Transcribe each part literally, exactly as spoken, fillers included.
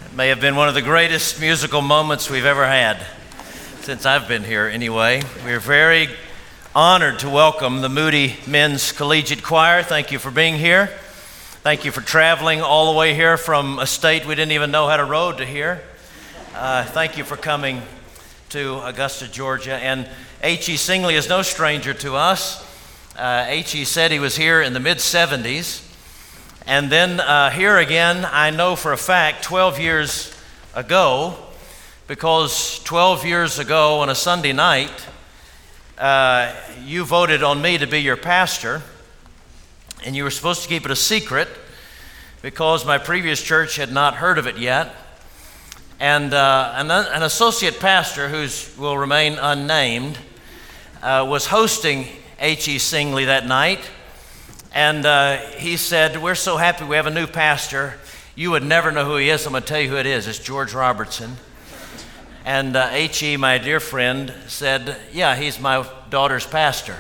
may have been one of the greatest musical moments we've ever had, since I've been here anyway. We're very honored to welcome the Moody Men's Collegiate Choir. Thank you for being here. Thank you for traveling all the way here from a state we didn't even know had a road to here. Uh, thank you for coming to Augusta, Georgia. And H E. Singley is no stranger to us. Uh, H E said he was here in the mid seventies. And then uh, here again, I know for a fact, twelve years ago, because twelve years ago on a Sunday night, uh, you voted on me to be your pastor, and you were supposed to keep it a secret because my previous church had not heard of it yet. And uh, an, an associate pastor, who will remain unnamed, uh, was hosting H E. Singley that night. And uh, he said, "We're so happy we have a new pastor. You would never know who he is. I'm going to tell you who it is. It's George Robertson." And uh, H E, my dear friend, said, "Yeah, he's my daughter's pastor."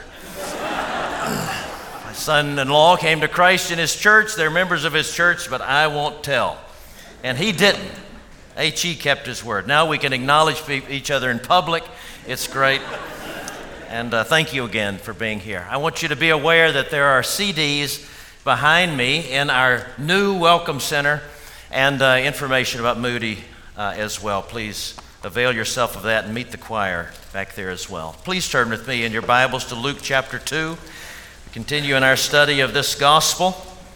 My son-in-law came to Christ in his church. They're members of his church, but I won't tell. And he didn't. H E kept his word. Now we can acknowledge each other in public. It's great. And uh, thank you again for being here. I want you to be aware that there are C Ds behind me in our new Welcome Center and uh, information about Moody uh, as well. Please avail yourself of that and meet the choir back there as well. Please turn with me in your Bibles to Luke chapter two. We continue in our study of this gospel.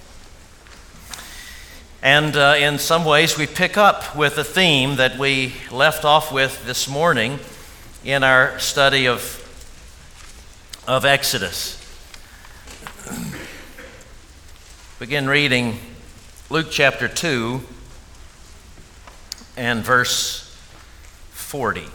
And uh, in some ways we pick up with a theme that we left off with this morning in our study of of Exodus. Begin reading Luke chapter two and verse forty.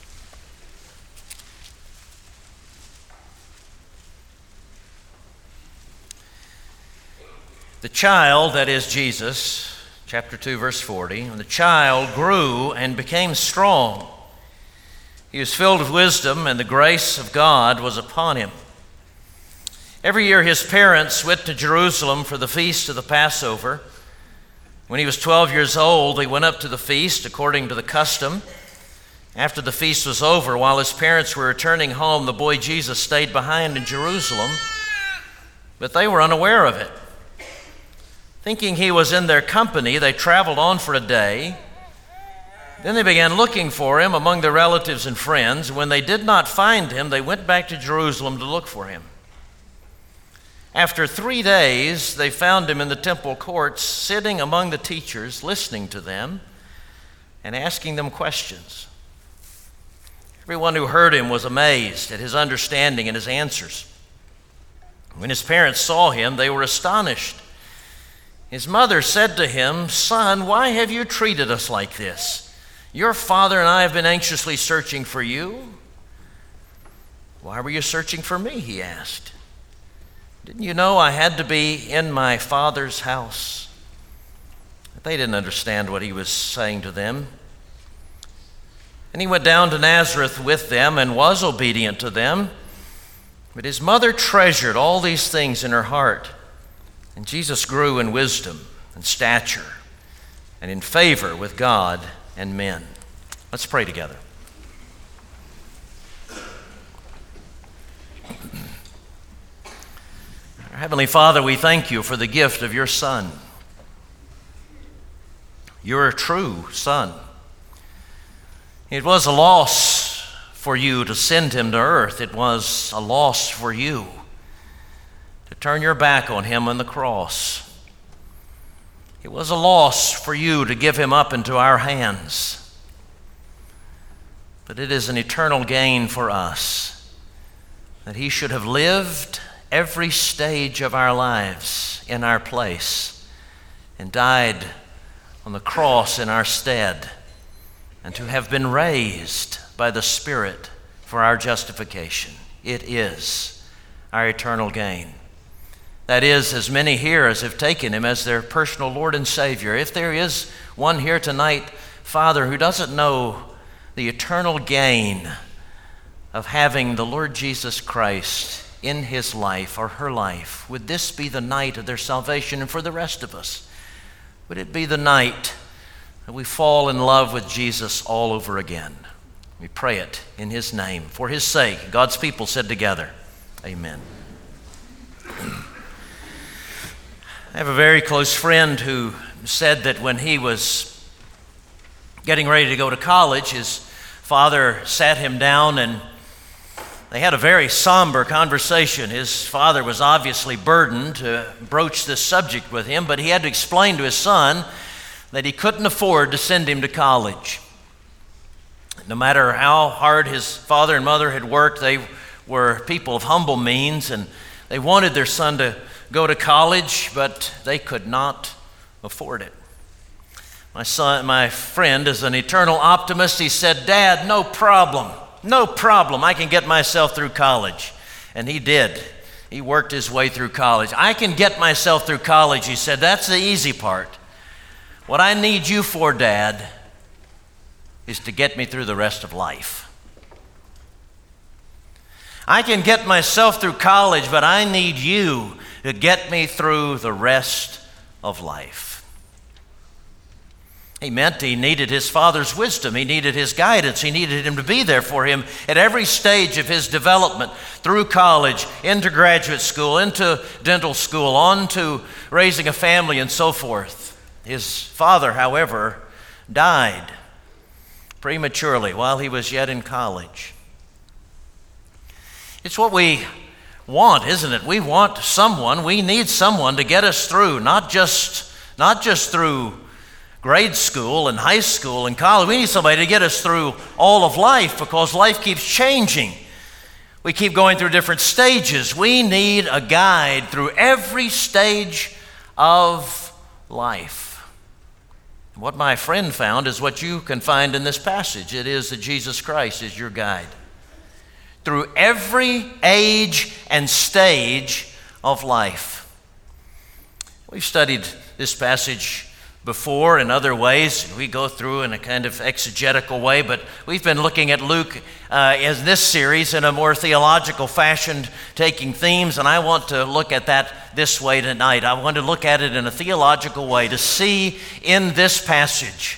The child, that is Jesus, chapter two, verse forty, and the child grew and became strong. He was filled with wisdom, and the grace of God was upon him. Every year his parents went to Jerusalem for the feast of the Passover. When he was twelve years old, they went up to the feast according to the custom. After the feast was over, while his parents were returning home, the boy Jesus stayed behind in Jerusalem, but they were unaware of it. Thinking he was in their company, they traveled on for a day. Then they began looking for him among their relatives and friends. When they did not find him, they went back to Jerusalem to look for him. After three days, they found him in the temple courts, sitting among the teachers, listening to them and asking them questions. Everyone who heard him was amazed at his understanding and his answers. When his parents saw him, they were astonished. His mother said to him, "Son, why have you treated us like this? Your father and I have been anxiously searching for you." "Why were you searching for me?" he asked. "Didn't you know I had to be in my father's house?" But they didn't understand what he was saying to them. And he went down to Nazareth with them and was obedient to them. But his mother treasured all these things in her heart. And Jesus grew in wisdom and stature and in favor with God and men. Let's pray together. Our Heavenly Father, we thank you for the gift of your Son, your true Son. It was a loss for you to send him to earth. It was a loss for you to turn your back on him on the cross. It was a loss for you to give him up into our hands. But it is an eternal gain for us that he should have lived every stage of our lives in our place and died on the cross in our stead, and to have been raised by the Spirit for our justification. It is our eternal gain. That is, as many here as have taken him as their personal Lord and Savior. If there is one here tonight, Father, who doesn't know the eternal gain of having the Lord Jesus Christ in his life or her life, would this be the night of their salvation? And for the rest of us, would it be the night that we fall in love with Jesus all over again. We pray it in his name, for his sake. God's people said together, amen. I have a very close friend who said that when he was getting ready to go to college, his father sat him down and they had a very somber conversation. His father was obviously burdened to broach this subject with him, but he had to explain to his son that he couldn't afford to send him to college. No matter how hard his father and mother had worked, they were people of humble means, and they wanted their son to go to college, but they could not afford it. My son, my friend is an eternal optimist. He said, "Dad, no problem. No problem. I can get myself through college." And he did. He worked his way through college. "I can get myself through college," he said. "That's the easy part. What I need you for, Dad, is to get me through the rest of life. I can get myself through college, but I need you to get me through the rest of life." He meant he needed his father's wisdom. He needed his guidance. He needed him to be there for him at every stage of his development, through college, into graduate school, into dental school, on to raising a family and so forth. His father, however, died prematurely while he was yet in college. It's what we want, isn't it? We want someone, we need someone to get us through, not just, not just through grade school and high school and college. We need somebody to get us through all of life, because life keeps changing. We keep going through different stages. We need a guide through every stage of life. What my friend found is what you can find in this passage. It is that Jesus Christ is your guide through every age and stage of life. We've studied this passage before in other ways. We go through in a kind of exegetical way, but we've been looking at Luke uh, in this series in a more theological fashion, taking themes, and I want to look at that this way tonight. I want to look at it in a theological way, to see in this passage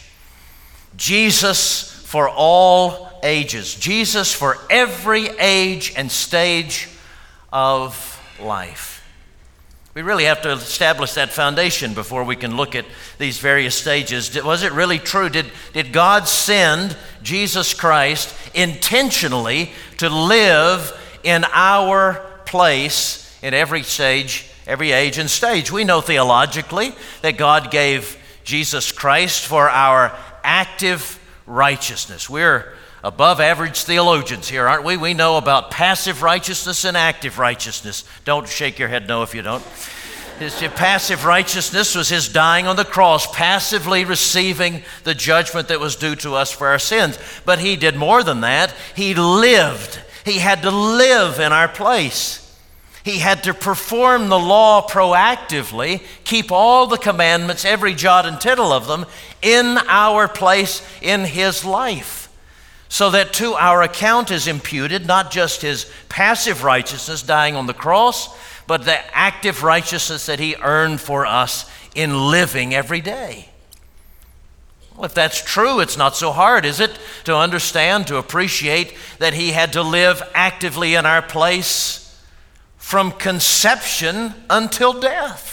Jesus for all ages, Jesus for every age and stage of life. We really have to establish that foundation before we can look at these various stages. Was it really true? Did, did God send Jesus Christ intentionally to live in our place in every stage, every age and stage? We know theologically that God gave Jesus Christ for our active righteousness. We're above average theologians here, aren't we? We know about passive righteousness and active righteousness. Don't shake your head no if you don't. His passive righteousness was his dying on the cross, passively receiving the judgment that was due to us for our sins. But he did more than that. He lived. He had to live in our place. He had to perform the law proactively, keep all the commandments, every jot and tittle of them, in our place in his life, so that to our account is imputed not just his passive righteousness dying on the cross, but the active righteousness that he earned for us in living every day. Well, if that's true, it's not so hard, is it, to understand, to appreciate that he had to live actively in our place from conception until death.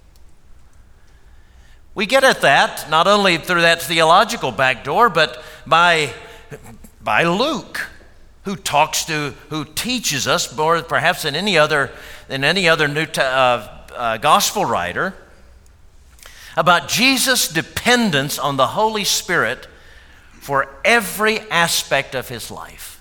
We get at that not only through that theological backdoor, but by by Luke, who talks to, who teaches us more perhaps than any other than any other New uh, uh, gospel writer about Jesus' dependence on the Holy Spirit for every aspect of his life.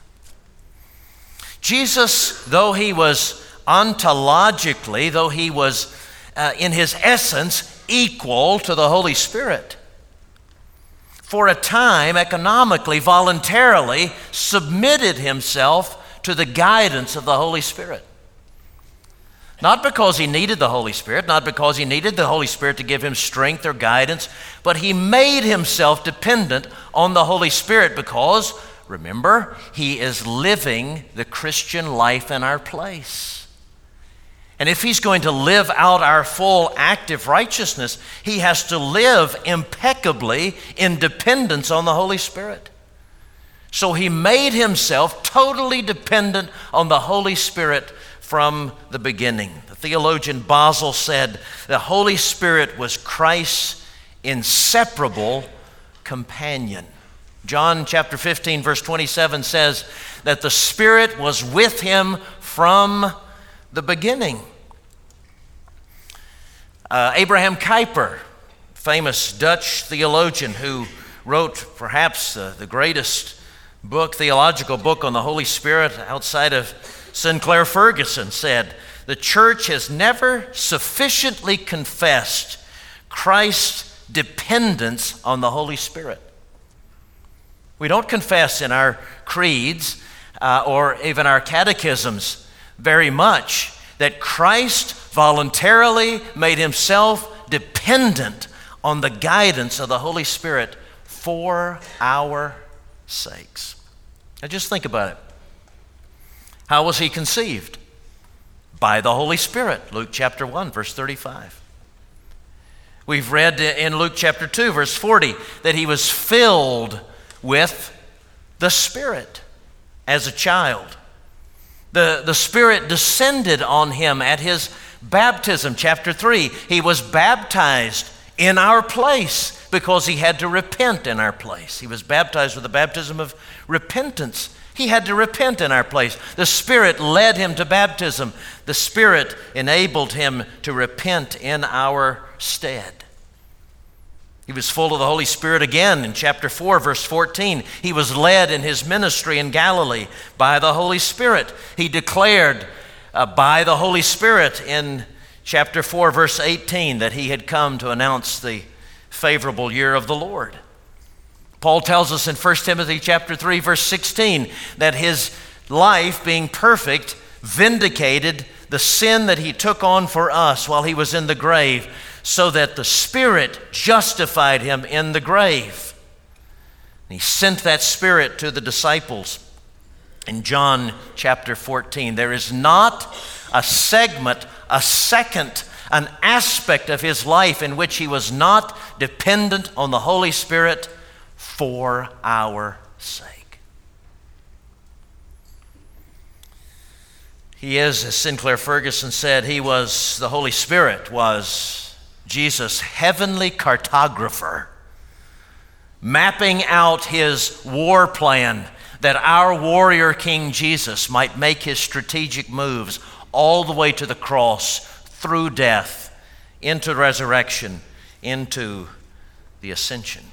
Jesus, though he was ontologically, though he was uh, in his essence equal to the Holy Spirit, for a time, economically, voluntarily submitted himself to the guidance of the Holy Spirit. Not because he needed the Holy Spirit, not because he needed the Holy Spirit to give him strength or guidance, but he made himself dependent on the Holy Spirit because, remember, he is living the Christian life in our place. And if he's going to live out our full active righteousness, he has to live impeccably in dependence on the Holy Spirit. So he made himself totally dependent on the Holy Spirit from the beginning. The theologian Basil said the Holy Spirit was Christ's inseparable companion. John chapter fifteen, verse twenty-seven says that the Spirit was with him from the beginning. Uh, Abraham Kuyper, famous Dutch theologian who wrote perhaps uh, the greatest book, theological book on the Holy Spirit outside of Sinclair Ferguson, said, "The church has never sufficiently confessed Christ's dependence on the Holy Spirit." We don't confess in our creeds uh, or even our catechisms very much that Christ voluntarily made himself dependent on the guidance of the Holy Spirit for our sakes. Now just think about it. How was he conceived? By the Holy Spirit. Luke chapter one, verse thirty-five. We've read in Luke chapter two, verse forty, that he was filled with the Spirit as a child. The, the Spirit descended on him at his baptism, chapter three. He was baptized in our place because he had to repent in our place. He was baptized with the baptism of repentance. He had to repent in our place. The Spirit led him to baptism. The Spirit enabled him to repent in our stead. He was full of the Holy Spirit again in chapter four, verse fourteen. He was led in his ministry in Galilee by the Holy Spirit. He declared uh, by the Holy Spirit in chapter four, verse eighteen, that he had come to announce the favorable year of the Lord. Paul tells us in First Timothy chapter three, verse sixteen, that his life, being perfect, vindicated the sin that he took on for us while he was in the grave, so that the Spirit justified him in the grave. And he sent that Spirit to the disciples. In John chapter fourteen, there is not a segment, a second, an aspect of his life in which he was not dependent on the Holy Spirit for our sake. He is, as Sinclair Ferguson said, he was, the Holy Spirit was Jesus' heavenly cartographer, mapping out his war plan that our warrior King Jesus might make his strategic moves all the way to the cross, through death, into resurrection, into the ascension.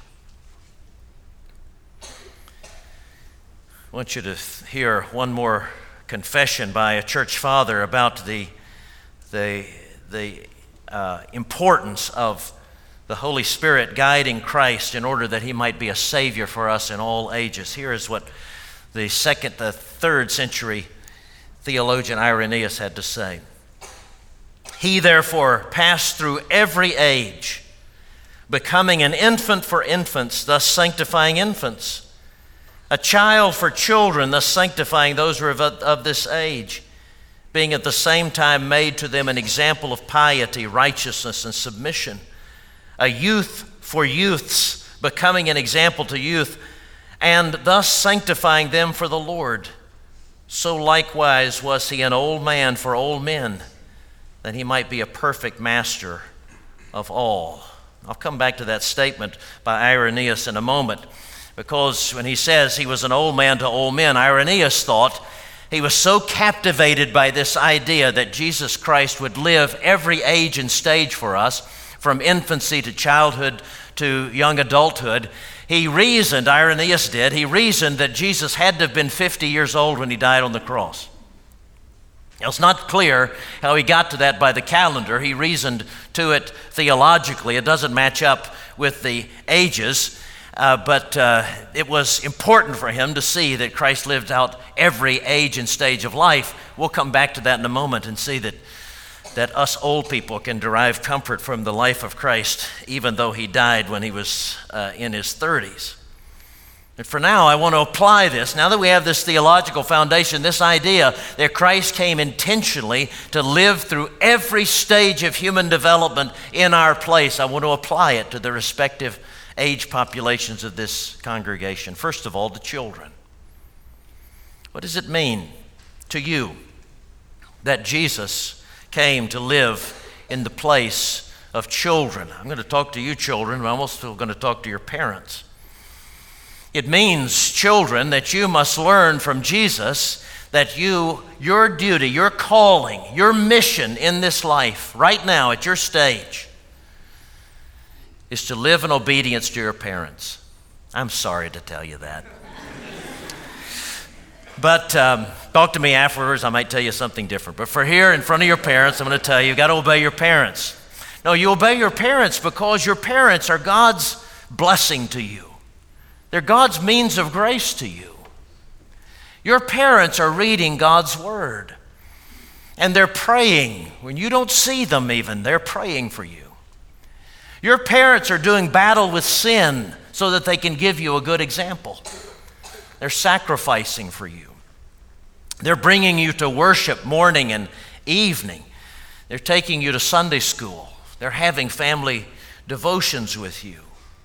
I want you to hear one more confession by a church father about the, the, the uh, importance of the Holy Spirit guiding Christ in order that he might be a Savior for us in all ages. Here is what the second, the third century theologian Irenaeus had to say. He therefore passed through every age, becoming an infant for infants, thus sanctifying infants, a child for children, thus sanctifying those who are of, of this age, being at the same time made to them an example of piety, righteousness, and submission, a youth for youths, becoming an example to youth, and thus sanctifying them for the Lord. So likewise was he an old man for old men, that he might be a perfect master of all. I'll come back to that statement by Irenaeus in a moment, because when he says he was an old man to old men, Irenaeus thought he was so captivated by this idea that Jesus Christ would live every age and stage for us, from infancy to childhood to young adulthood. He reasoned, Irenaeus did, he reasoned that Jesus had to have been fifty years old when he died on the cross. Now, it's not clear how he got to that by the calendar. He reasoned to it theologically. It doesn't match up with the ages, uh, but uh, it was important for him to see that Christ lived out every age and stage of life. We'll come back to that in a moment and see that that us old people can derive comfort from the life of Christ, even though he died when he was uh, in his thirties. And for now, I want to apply this. Now that we have this theological foundation, this idea that Christ came intentionally to live through every stage of human development in our place, I want to apply it to the respective age populations of this congregation. First of all, the children. What does it mean to you that Jesus came to live in the place of children? I'm going to talk to you children, but I'm also going to talk to your parents. It means, children, that you must learn from Jesus that you, your duty, your calling, your mission in this life, right now at your stage, is to live in obedience to your parents. I'm sorry to tell you that. But um, talk to me afterwards, I might tell you something different. But for here, in front of your parents, I'm going to tell you, you've got to obey your parents. No, you obey your parents because your parents are God's blessing to you. They're God's means of grace to you. Your parents are reading God's Word. And they're praying. When you don't see them even, they're praying for you. Your parents are doing battle with sin so that they can give you a good example. They're sacrificing for you. They're bringing you to worship morning and evening. They're taking you to Sunday school. They're having family devotions with you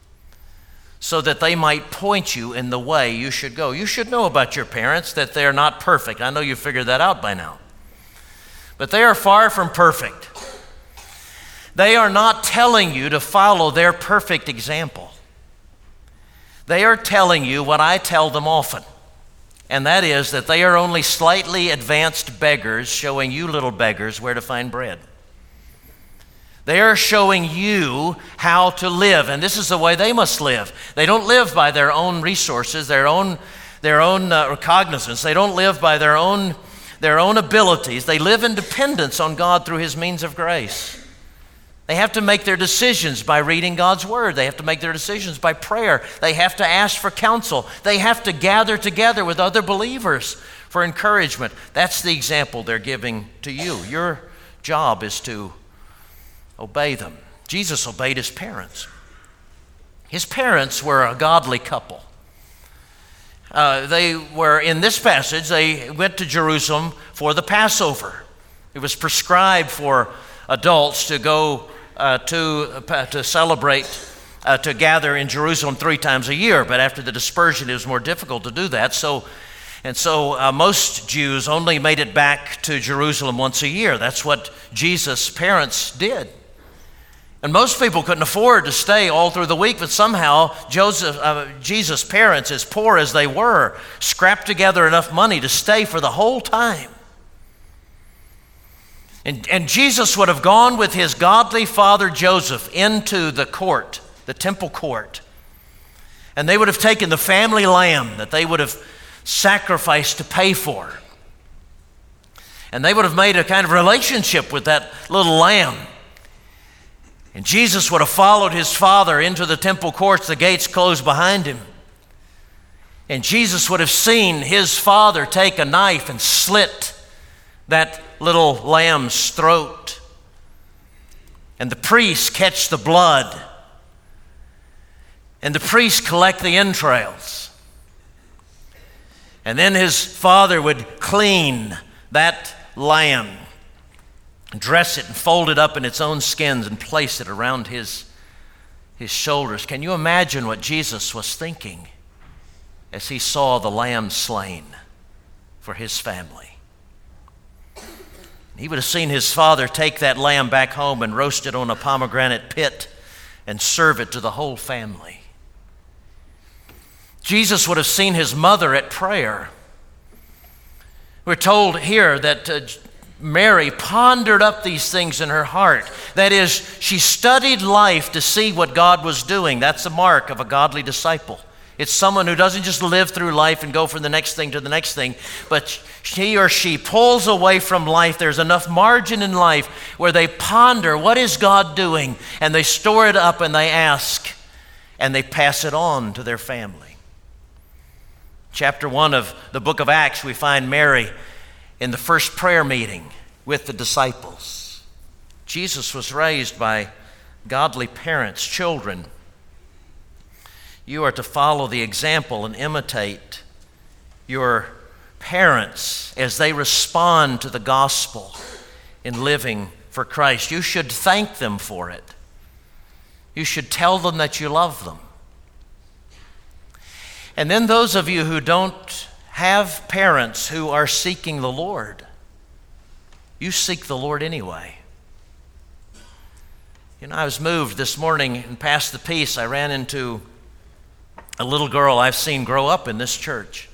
so that they might point you in the way you should go. You should know about your parents that they're not perfect. I know you figured that out by now. But they are far from perfect. They are not telling you to follow their perfect example. They are telling you what I tell them often, and that is that they are only slightly advanced beggars showing you little beggars where to find bread. They are showing you how to live, and this is the way they must live. They don't live by their own resources, their own, their own uh, cognizance. They don't live by their own, their own abilities. They live in dependence on God through His means of grace. They have to make their decisions by reading God's Word. They have to make their decisions by prayer. They have to ask for counsel. They have to gather together with other believers for encouragement. That's the example they're giving to you. Your job is to obey them. Jesus obeyed His parents. His parents were a godly couple. Uh, they were, in this passage, they went to Jerusalem for the Passover. It was prescribed for adults to go Uh, to uh, to celebrate, uh, to gather in Jerusalem three times a year. But after the dispersion, it was more difficult to do that. So, and so uh, most Jews only made it back to Jerusalem once a year. That's what Jesus' parents did. And most people couldn't afford to stay all through the week, but somehow Joseph, uh, Jesus' parents, as poor as they were, scrapped together enough money to stay for the whole time. And, and Jesus would have gone with his godly father Joseph into the court, the temple court. And they would have taken the family lamb that they would have sacrificed to pay for. And they would have made a kind of relationship with that little lamb. And Jesus would have followed his father into the temple courts, the gates closed behind him. And Jesus would have seen his father take a knife and slit that little lamb's throat. And the priests catch the blood. And the priests collect the entrails. And then his father would clean that lamb, dress it and fold it up in its own skins and place it around his, his shoulders. Can you imagine what Jesus was thinking as he saw the lamb slain for his family? He would have seen his father take that lamb back home and roast it on a pomegranate pit and serve it to the whole family. Jesus would have seen his mother at prayer. We're told here that uh, Mary pondered up these things in her heart. That is, she studied life to see what God was doing. That's the mark of a godly disciple. It's someone who doesn't just live through life and go from the next thing to the next thing, but he or she pulls away from life. There's enough margin in life where they ponder, what is God doing? And they store it up and they ask, and they pass it on to their family. Chapter one of the book of Acts, we find Mary in the first prayer meeting with the disciples. Jesus was raised by godly parents, children. You are to follow the example and imitate your parents as they respond to the gospel in living for Christ. You should thank them for it. You should tell them that you love them. And then those of you who don't have parents who are seeking the Lord, you seek the Lord anyway. You know, I was moved this morning and past the peace. I ran into a little girl I've seen grow up in this church.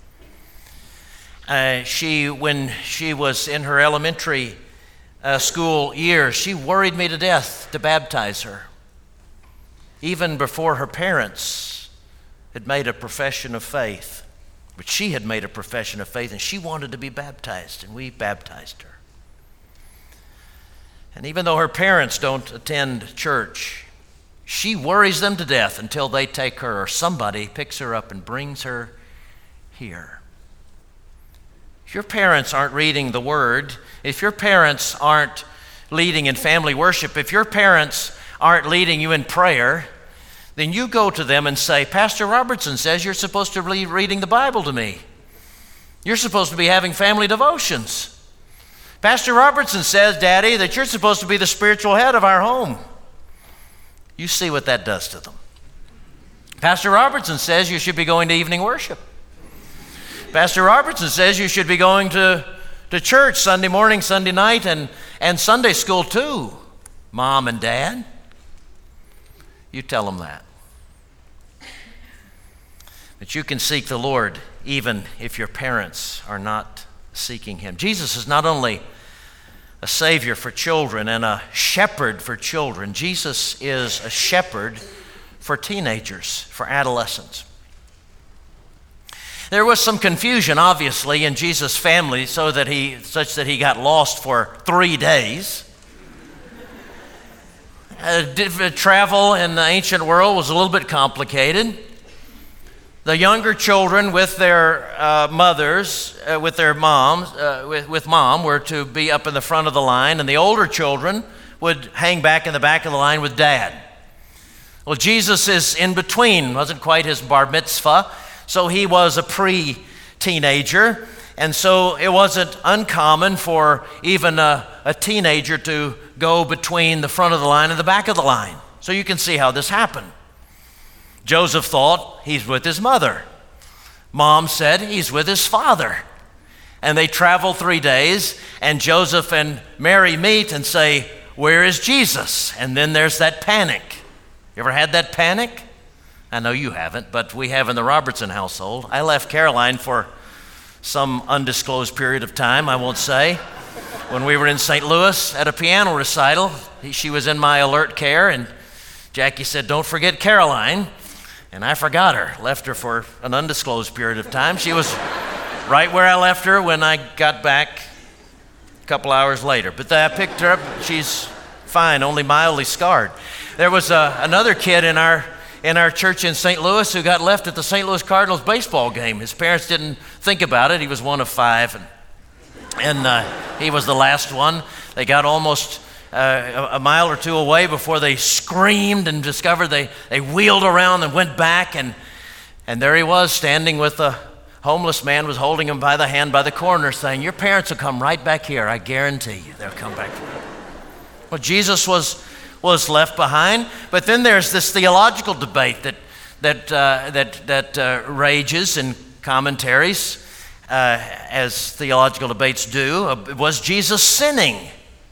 Uh, she, when she was in her elementary uh, school years, she worried me to death to baptize her, even before her parents had made a profession of faith. But she had made a profession of faith, and she wanted to be baptized, and we baptized her. And even though her parents don't attend church, she worries them to death until they take her or somebody picks her up and brings her here. If your parents aren't reading the Word, if your parents aren't leading in family worship, if your parents aren't leading you in prayer, then you go to them and say, Pastor Robertson says you're supposed to be reading the Bible to me. You're supposed to be having family devotions. Pastor Robertson says, Daddy, that you're supposed to be the spiritual head of our home. You see what that does to them. Pastor Robertson says you should be going to evening worship. Pastor Robertson says you should be going to, to church Sunday morning, Sunday night, and, and Sunday school too, Mom and Dad. You tell them that. But you can seek the Lord even if your parents are not seeking Him. Jesus is not only a Savior for children and a shepherd for children. Jesus is a shepherd for teenagers, for adolescents. There was some confusion, obviously, in Jesus' family, so that he, such that he got lost for three days. Uh, travel in the ancient world was a little bit complicated. The younger children with their uh, mothers, uh, with their moms, uh, with, with mom, were to be up in the front of the line, and the older children would hang back in the back of the line with Dad. Well, Jesus is in between. Wasn't quite his bar mitzvah, so he was a pre-teenager, and so it wasn't uncommon for even a, a teenager to go between the front of the line and the back of the line. So you can see how this happened. Joseph thought he's with his mother. Mom said he's with his father. And they travel three days, and Joseph and Mary meet and say, where is Jesus? And then there's that panic. You ever had that panic? I know you haven't, but we have in the Robertson household. I left Caroline for some undisclosed period of time, I won't say. When we were in Saint Louis at a piano recital, she was in my alert care, and Jackie said, don't forget Caroline. And I forgot her, left her for an undisclosed period of time. She was right where I left her when I got back a couple hours later. But I picked her up. She's fine, only mildly scarred. There was uh, another kid in our in our church in Saint Louis who got left at the Saint Louis Cardinals baseball game. His parents didn't think about it. He was one of five, and, and uh, he was the last one. They got almost Uh, a mile or two away before they screamed and discovered they, they wheeled around and went back, and and there he was standing with a homeless man was holding him by the hand by the corner saying, your parents will come right back here, I guarantee you they'll come back here. Well, Jesus was was left behind, but then there's this theological debate that that uh, that that uh, rages in commentaries, uh, as theological debates do. Uh, was Jesus sinning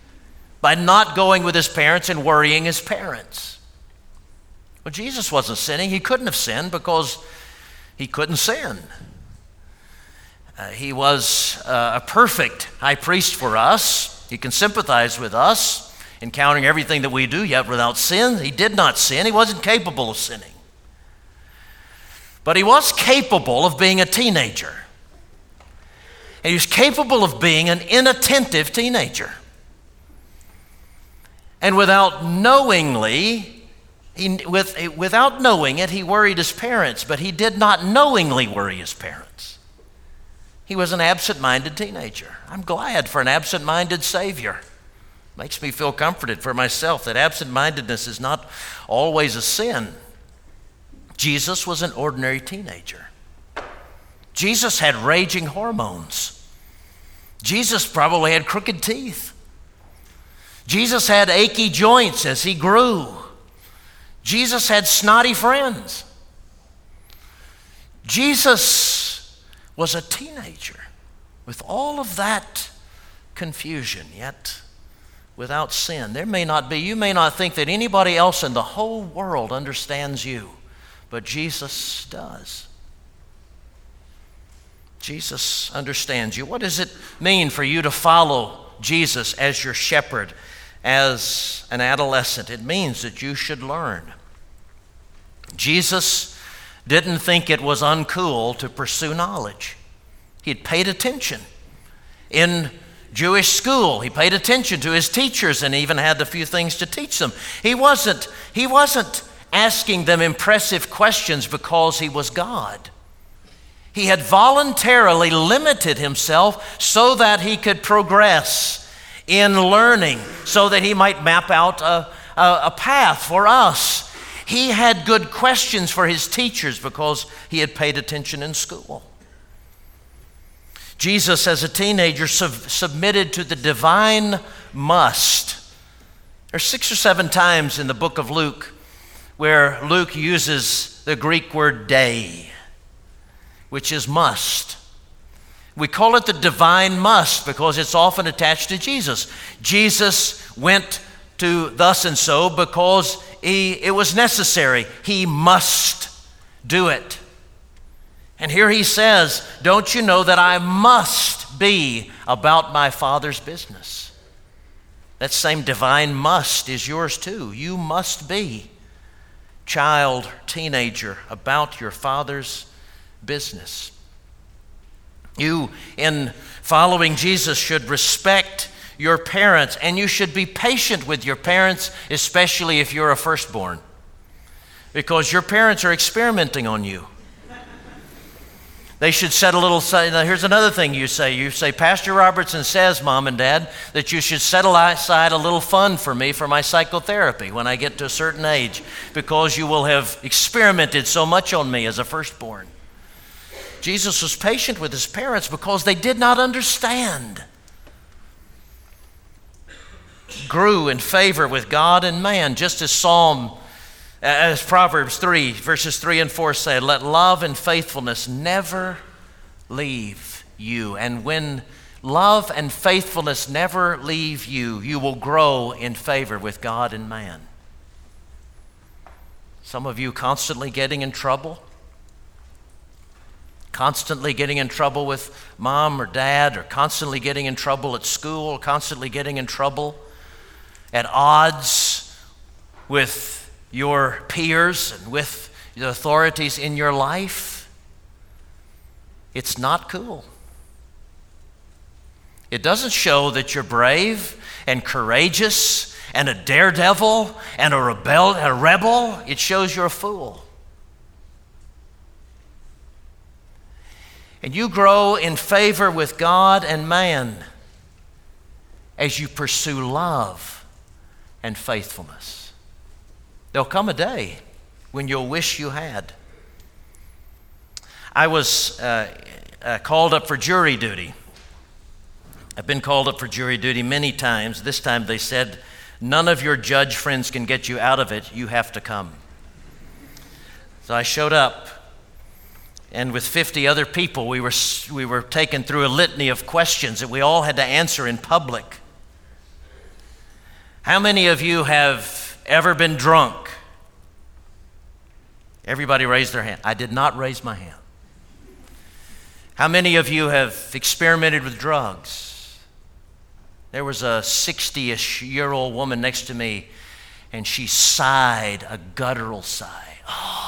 by not going with his parents and worrying his parents? Well, Jesus wasn't sinning. He couldn't have sinned because he couldn't sin. Uh, he was uh, a perfect high priest for us. He can sympathize with us, encountering everything that we do, yet without sin. He did not sin. He wasn't capable of sinning. But he was capable of being a teenager. And he was capable of being an inattentive teenager. And without knowingly, he, with, without knowing it, he worried his parents, but he did not knowingly worry his parents. He was an absent-minded teenager. I'm glad for an absent-minded Savior. Makes me feel comforted for myself that absent-mindedness is not always a sin. Jesus was an ordinary teenager. Jesus had raging hormones. Jesus probably had crooked teeth. Jesus had achy joints as he grew. Jesus had snotty friends. Jesus was a teenager with all of that confusion, yet without sin. There may not be, you may not think that anybody else in the whole world understands you, but Jesus does. Jesus understands you. What does it mean for you to follow Jesus as your shepherd as an adolescent? It means that you should learn. Jesus didn't think it was uncool to pursue knowledge. He had paid attention. In Jewish school, he paid attention to his teachers and even had a few things to teach them. He wasn't, he wasn't asking them impressive questions because he was God. He had voluntarily limited himself so that he could progress in learning, so that he might map out a, a, a path for us. He had good questions for his teachers because he had paid attention in school. Jesus, as a teenager, sub- submitted to the divine must. There's six or seven times in the book of Luke where Luke uses the Greek word dei, which is must. We call it the divine must because it's often attached to Jesus. Jesus went to thus and so because he, it was necessary. He must do it. And here he says, don't you know that I must be about my Father's business? That same divine must is yours too. You must be, child, teenager, about your Father's business. You, in following Jesus, should respect your parents, and you should be patient with your parents, especially if you're a firstborn, because your parents are experimenting on you. They should set a little, now here's another thing you say. You say, Pastor Robertson says, Mom and Dad, that you should set aside a little fund for me for my psychotherapy when I get to a certain age, because you will have experimented so much on me as a firstborn. Jesus was patient with his parents because they did not understand. Grew in favor with God and man, just as Psalm, as Proverbs three, verses three and four say, let love and faithfulness never leave you. And when love and faithfulness never leave you, you will grow in favor with God and man. Some of you constantly getting in trouble, constantly getting in trouble with mom or dad, or constantly getting in trouble at school, constantly getting in trouble at odds with your peers and with the authorities in your life. It's not cool. It doesn't show that you're brave and courageous and a daredevil and a rebel, a rebel. It shows you're a fool. And you grow in favor with God and man as you pursue love and faithfulness. There'll come a day when you'll wish you had. I was uh, uh, called up for jury duty. I've been called up for jury duty many times. This time they said, none of your judge friends can get you out of it. You have to come. So I showed up. And with fifty other people, we were, we were taken through a litany of questions that we all had to answer in public. How many of you have ever been drunk? Everybody raised their hand. I did not raise my hand. How many of you have experimented with drugs? There was a sixty-ish year old woman next to me, and she sighed a guttural sigh. Oh.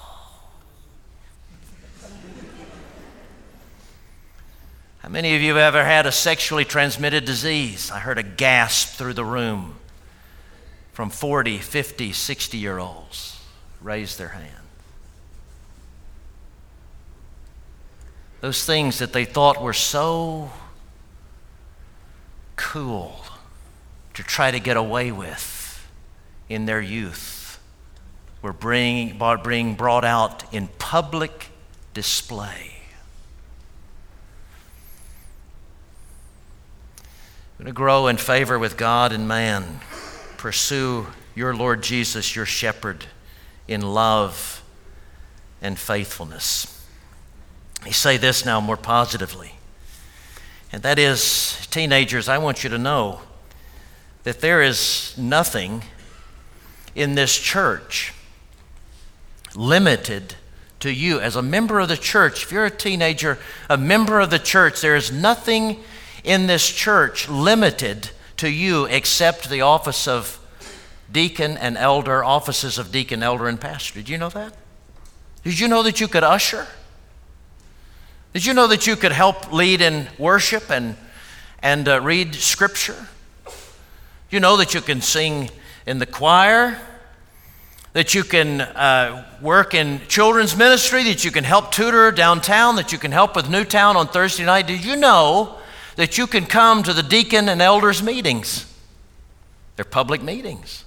How many of you have ever had a sexually transmitted disease? I heard a gasp through the room from forty, fifty, sixty-year-olds raise their hand. Those things that they thought were so cool to try to get away with in their youth were being brought out in public display. We're going to grow in favor with God and man. Pursue your Lord Jesus, your shepherd, in love and faithfulness. Let me say this now more positively, and that is, teenagers, I want you to know that there is nothing in this church limited to you. As a member of the church, if you're a teenager, a member of the church, there is nothing in this church limited to you except the office of deacon and elder, offices of deacon, elder, and pastor. Did you know that? Did you know that you could usher? Did you know that you could help lead in worship and, and uh, read scripture? You know that you can sing in the choir, that you can uh, work in children's ministry, that you can help tutor downtown, that you can help with Newtown on Thursday night. Did you know that you can come to the deacon and elders meetings? They're public meetings.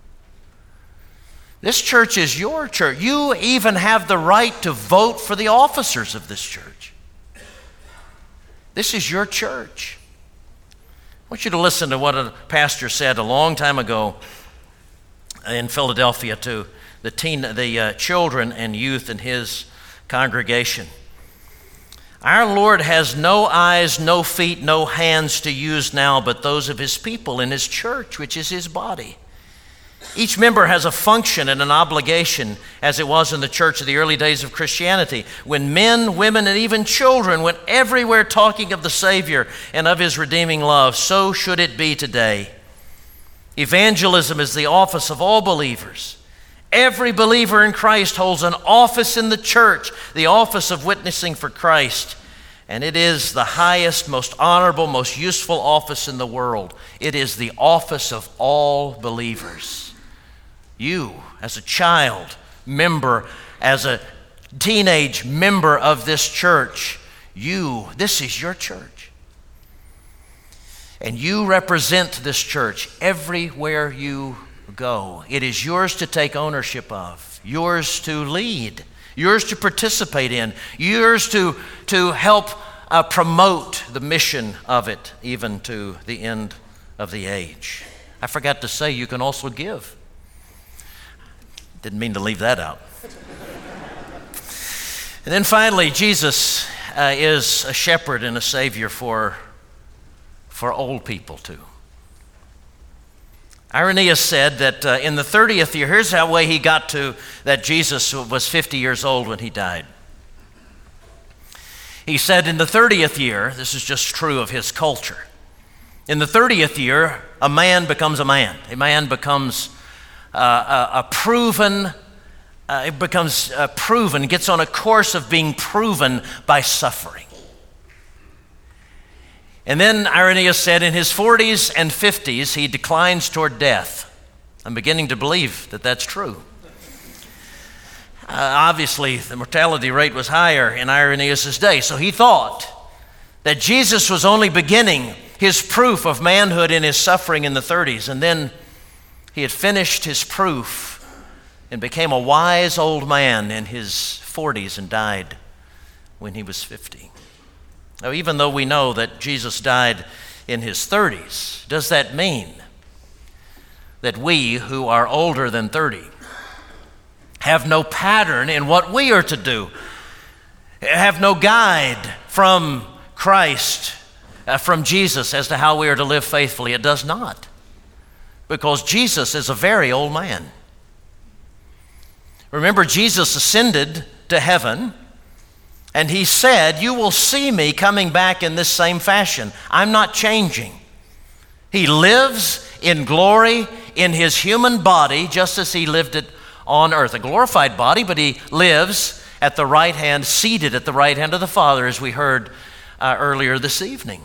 This church is your church. You even have the right to vote for the officers of this church. This is your church. I want you to listen to what a pastor said a long time ago in Philadelphia to the teen, the uh, children and youth in his congregation. Our Lord has no eyes, no feet, no hands to use now but those of his people in his church, which is his body. Each member has a function and an obligation, as it was in the church of the early days of Christianity, when men, women, and even children went everywhere talking of the Savior and of his redeeming love. So should it be today. Evangelism is the office of all believers. Every believer in Christ holds an office in the church, the office of witnessing for Christ. And it is the highest, most honorable, most useful office in the world. It is the office of all believers. You, as a child member, as a teenage member of this church, you, this is your church. And you represent this church everywhere you go. It is yours to take ownership of, yours to lead, yours to participate in, yours to, to help uh, promote the mission of it, even to the end of the age. I forgot to say, you can also give. Didn't mean to leave that out. And then finally, Jesus uh, is a shepherd and a savior for, for old people too. Irenaeus said that uh, in the thirtieth year, here's how way he got to that Jesus was fifty years old when he died. He said in the thirtieth year, this is just true of his culture, in the thirtieth year, a man becomes a man. A man becomes uh, a, a proven, uh, it becomes uh, proven, gets on a course of being proven by suffering. And then Irenaeus said in his forties and fifties, he declines toward death. I'm beginning to believe that that's true. Uh, obviously, the mortality rate was higher in Irenaeus' day, so he thought that Jesus was only beginning his proof of manhood in his suffering in the thirties, and then he had finished his proof and became a wise old man in his forties and died when he was fifty. Now, even though we know that Jesus died in his thirties, does that mean that we who are older than thirty have no pattern in what we are to do, have no guide from Christ, uh, from Jesus as to how we are to live faithfully? It does not, because Jesus is a very old man. Remember, Jesus ascended to heaven, and he said, "You will see me coming back in this same fashion. I'm not changing." He lives in glory in his human body just as he lived it on earth. A glorified body, but he lives at the right hand, seated at the right hand of the Father, as we heard uh, earlier this evening.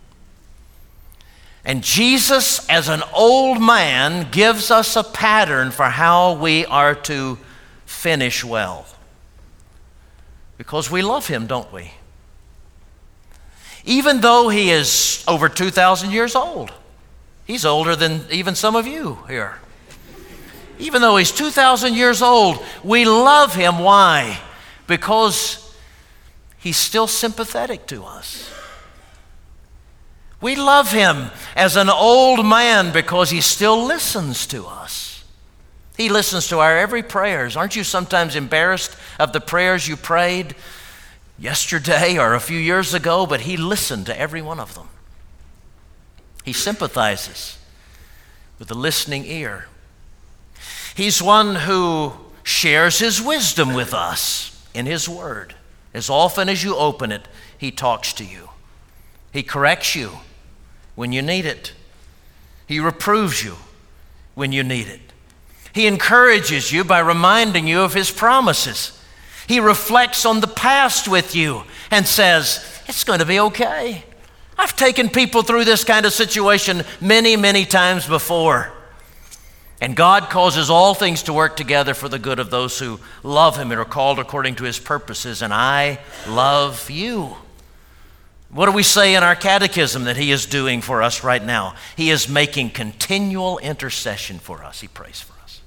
And Jesus, as an old man, gives us a pattern for how we are to finish well. Because we love him, don't we? Even though he is over two thousand years old. He's older than even some of you here. Even though he's two thousand years old, we love him. Why? Because he's still sympathetic to us. We love him as an old man because he still listens to us. He listens to our every prayers. Aren't you sometimes embarrassed of the prayers you prayed yesterday or a few years ago? But he listened to every one of them. He sympathizes with a listening ear. He's one who shares his wisdom with us in his word. As often as you open it, he talks to you. He corrects you when you need it. He reproves you when you need it. He encourages you by reminding you of his promises. He reflects on the past with you and says, it's going to be okay. I've taken people through this kind of situation many, many times before. And God causes all things to work together for the good of those who love him and are called according to his purposes. And I love you. What do we say in our catechism that he is doing for us right now? He is making continual intercession for us. He prays for us.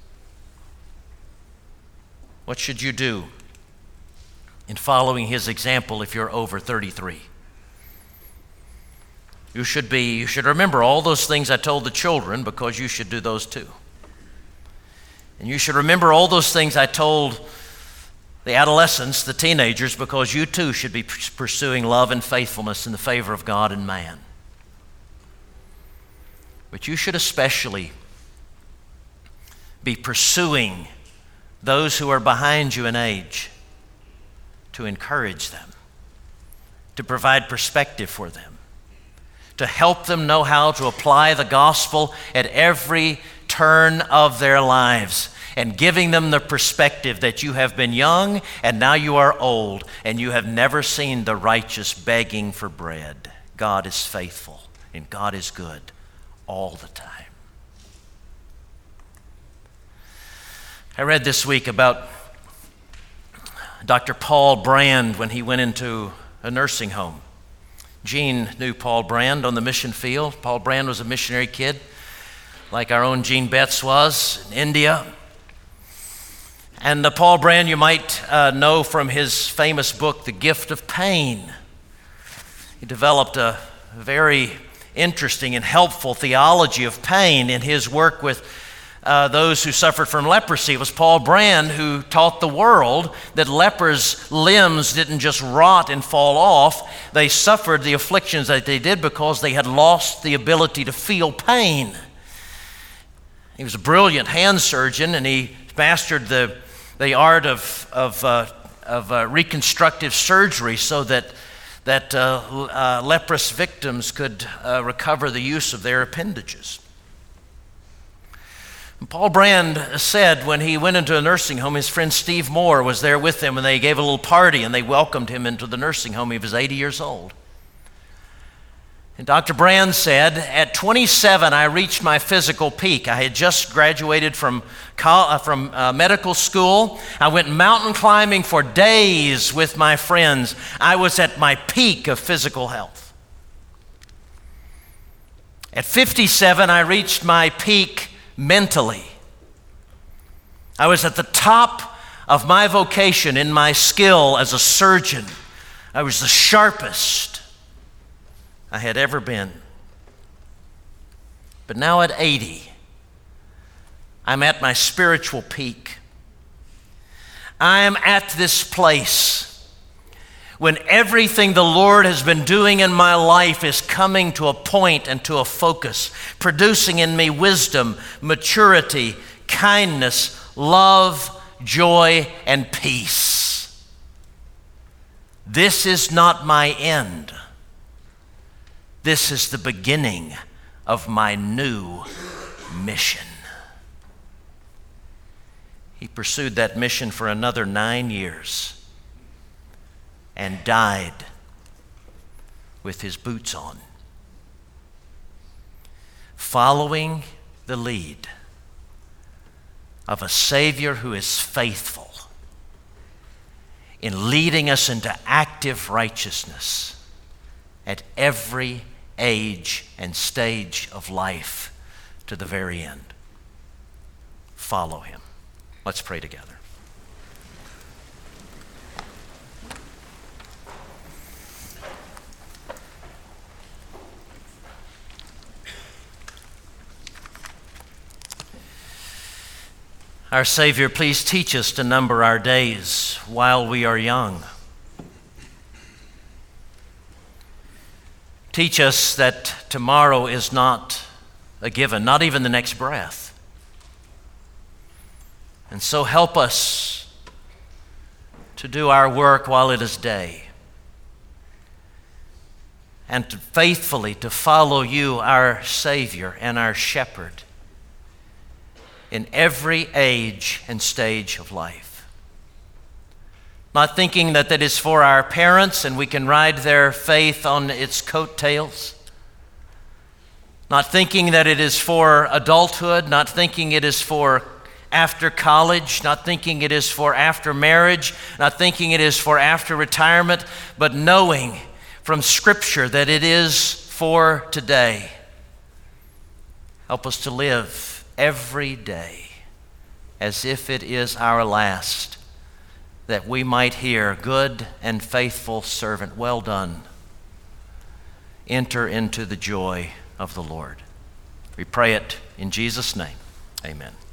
What should you do in following his example if you're over thirty-three? You should be, you should remember all those things I told the children, because you should do those too. And you should remember all those things I told the adolescents, the teenagers, because you too should be pursuing love and faithfulness in the favor of God and man. But you should especially be pursuing those who are behind you in age, to encourage them, to provide perspective for them, to help them know how to apply the gospel at every turn of their lives, and giving them the perspective that you have been young and now you are old, and you have never seen the righteous begging for bread. God is faithful and God is good all the time. I read this week about Doctor Paul Brand when he went into a nursing home. Gene knew Paul Brand on the mission field. Paul Brand was a missionary kid, like our own Gene Betts was in India. And uh, Paul Brand, you might uh, know from his famous book, The Gift of Pain. He developed a very interesting and helpful theology of pain in his work with Uh, those who suffered from leprosy. It was Paul Brand who taught the world that lepers' limbs didn't just rot and fall off. They suffered the afflictions that they did because they had lost the ability to feel pain. He was a brilliant hand surgeon, and he mastered the, the art of, of, uh, of uh, reconstructive surgery so that, that uh, uh, leprous victims could uh, recover the use of their appendages. Paul Brand said when he went into a nursing home, his friend Steve Moore was there with him, and they gave a little party and they welcomed him into the nursing home. He was eighty years old. And Doctor Brand said, at twenty-seven, I reached my physical peak. I had just graduated from, from uh, medical school. I went mountain climbing for days with my friends. I was at my peak of physical health. At fifty-seven, I reached my peak mentally. I was at the top of my vocation in my skill as a surgeon. I was the sharpest I had ever been. But now at eighty, I'm at my spiritual peak. I am at this place when everything the Lord has been doing in my life is coming to a point and to a focus, producing in me wisdom, maturity, kindness, love, joy, and peace. This is not my end. This is the beginning of my new mission. He pursued that mission for another nine years. And died with his boots on, following the lead of a Savior who is faithful in leading us into active righteousness at every age and stage of life to the very end. follow him. Let's pray together. Our Savior, please teach us to number our days while we are young. Teach us that tomorrow is not a given, not even the next breath. And so help us to do our work while it is day, and to faithfully to follow you, our Savior and our Shepherd, in every age and stage of life. Not thinking that that is for our parents and we can ride their faith on its coattails. Not thinking that it is for adulthood, not thinking it is for after college, not thinking it is for after marriage, not thinking it is for after retirement, but knowing from Scripture that it is for today. Help us to live every day as if it is our last, that we might hear, "Good and faithful servant, well done. Enter into the joy of the Lord." We pray it in Jesus' name. Amen.